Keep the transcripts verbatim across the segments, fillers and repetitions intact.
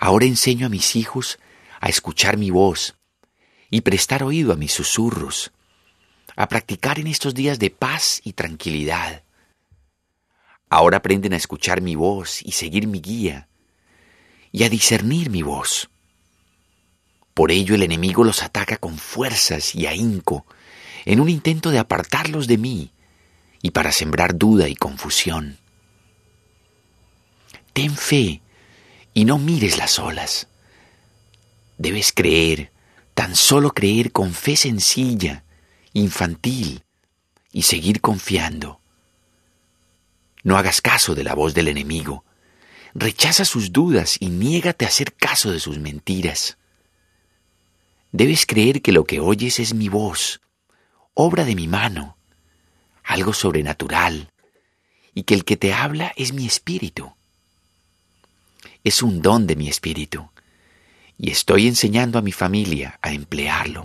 Ahora enseño a mis hijos a escuchar mi voz y prestar oído a mis susurros, a practicar en estos días de paz y tranquilidad. Ahora aprenden a escuchar mi voz y seguir mi guía, y a discernir mi voz. Por ello el enemigo los ataca con fuerzas y ahínco, en un intento de apartarlos de mí y para sembrar duda y confusión. Ten fe y no mires las olas. Debes creer, tan solo creer con fe sencilla, infantil, y seguir confiando. No hagas caso de la voz del enemigo. Rechaza sus dudas y niégate a hacer caso de sus mentiras. Debes creer que lo que oyes es mi voz, obra de mi mano, algo sobrenatural, y que el que te habla es mi espíritu. Es un don de mi espíritu, y estoy enseñando a mi familia a emplearlo.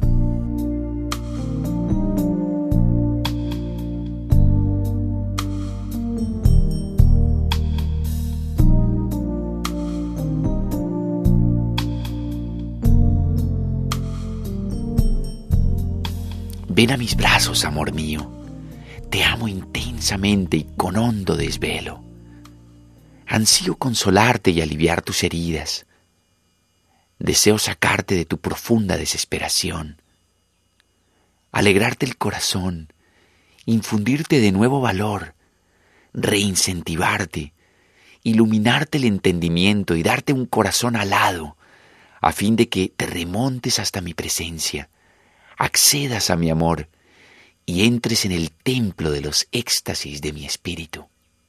Ven a mis brazos, amor mío. Te amo intensamente y con hondo desvelo. Ansío consolarte y aliviar tus heridas. Deseo sacarte de tu profunda desesperación, alegrarte el corazón, infundirte de nuevo valor, reincentivarte, iluminarte el entendimiento y darte un corazón alado, a fin de que te remontes hasta mi presencia, accedas a mi amor y entres en el templo de los éxtasis de mi espíritu.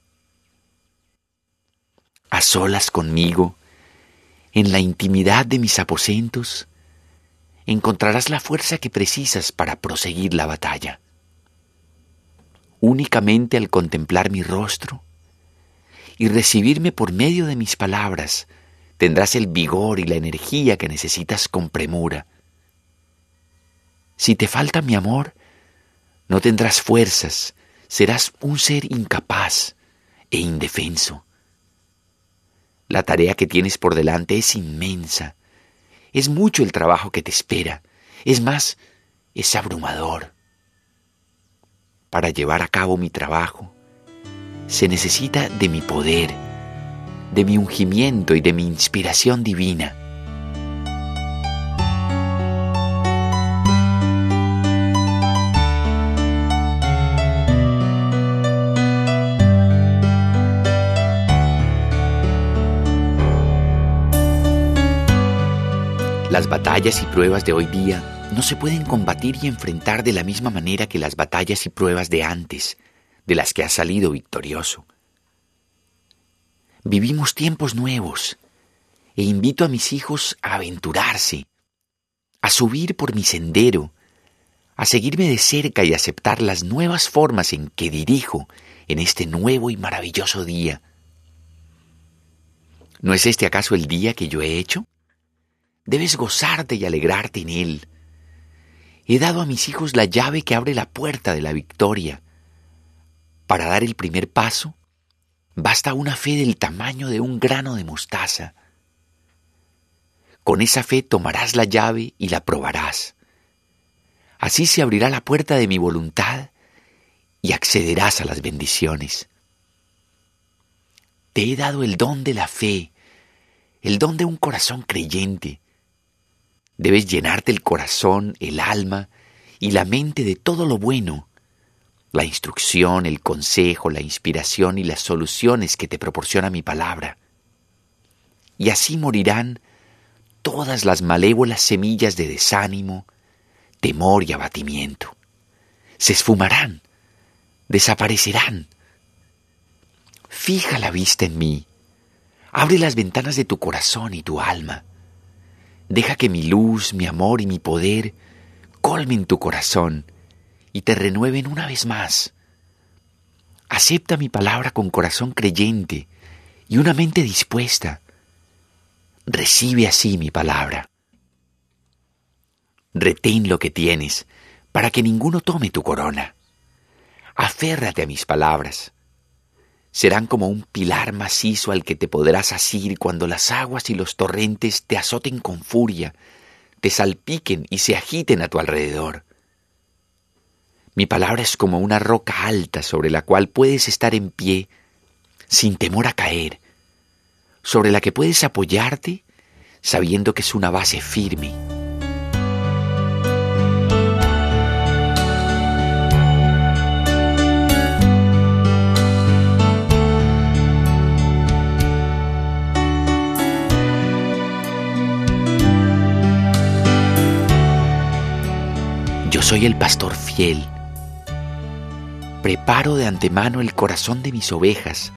A solas conmigo, en la intimidad de mis aposentos, encontrarás la fuerza que precisas para proseguir la batalla. Únicamente al contemplar mi rostro y recibirme por medio de mis palabras, tendrás el vigor y la energía que necesitas con premura. Si te falta mi amor, no tendrás fuerzas, serás un ser incapaz e indefenso. La tarea que tienes por delante es inmensa, es mucho el trabajo que te espera, es más, es abrumador. Para llevar a cabo mi trabajo, se necesita de mi poder, de mi ungimiento y de mi inspiración divina. Las batallas y pruebas de hoy día no se pueden combatir y enfrentar de la misma manera que las batallas y pruebas de antes, de las que has salido victorioso. Vivimos tiempos nuevos e invito a mis hijos a aventurarse, a subir por mi sendero, a seguirme de cerca y aceptar las nuevas formas en que dirijo en este nuevo y maravilloso día. ¿No es este acaso el día que yo he hecho? Debes gozarte y alegrarte en él. He dado a mis hijos la llave que abre la puerta de la victoria. Para dar el primer paso, basta una fe del tamaño de un grano de mostaza. Con esa fe tomarás la llave y la probarás. Así se abrirá la puerta de mi voluntad y accederás a las bendiciones. Te he dado el don de la fe, el don de un corazón creyente. Debes llenarte el corazón, el alma y la mente de todo lo bueno, la instrucción, el consejo, la inspiración y las soluciones que te proporciona mi palabra. Y así morirán todas las malévolas semillas de desánimo, temor y abatimiento. Se esfumarán, desaparecerán. Fija la vista en mí, abre las ventanas de tu corazón y tu alma. Deja que mi luz, mi amor y mi poder colmen tu corazón y te renueven una vez más. Acepta mi palabra con corazón creyente y una mente dispuesta. Recibe así mi palabra. Retén lo que tienes para que ninguno tome tu corona. Aférrate a mis palabras. Serán como un pilar macizo al que te podrás asir cuando las aguas y los torrentes te azoten con furia, te salpiquen y se agiten a tu alrededor. Mi palabra es como una roca alta sobre la cual puedes estar en pie sin temor a caer, sobre la que puedes apoyarte sabiendo que es una base firme. Yo soy el pastor fiel. Preparo de antemano el corazón de mis ovejas